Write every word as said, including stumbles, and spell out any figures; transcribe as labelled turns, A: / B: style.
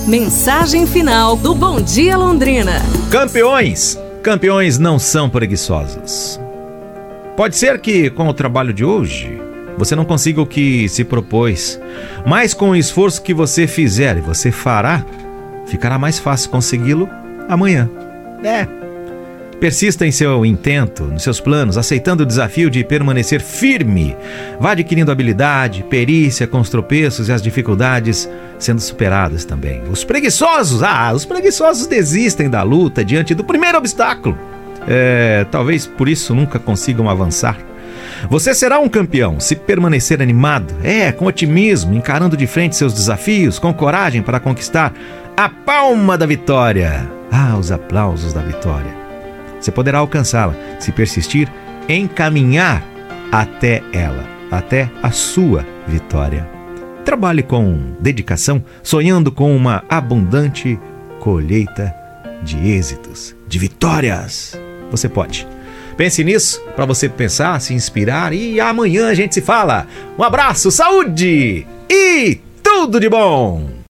A: Mensagem final do Bom Dia Londrina.
B: Campeões, campeões não são preguiçosos. Pode ser que com o trabalho de hoje você não consiga o que se propôs, mas com o esforço que você fizer e você fará, ficará mais fácil consegui-lo amanhã. É. Persista em seu intento, nos seus planos, aceitando o desafio de permanecer firme. Vá adquirindo habilidade, perícia com os tropeços e as dificuldades sendo superadas também. Os preguiçosos, ah, os preguiçosos desistem da luta diante do primeiro obstáculo. É, talvez por isso nunca consigam avançar. Você será um campeão se permanecer animado, é, com otimismo, encarando de frente seus desafios, com coragem para conquistar a palma da vitória. Ah, os aplausos da vitória. Você poderá alcançá-la se persistir em caminhar até ela, até a sua vitória. Trabalhe com dedicação, sonhando com uma abundante colheita de êxitos, de vitórias. Você pode. Pense nisso para você pensar, se inspirar e amanhã a gente se fala. Um abraço, saúde e tudo de bom!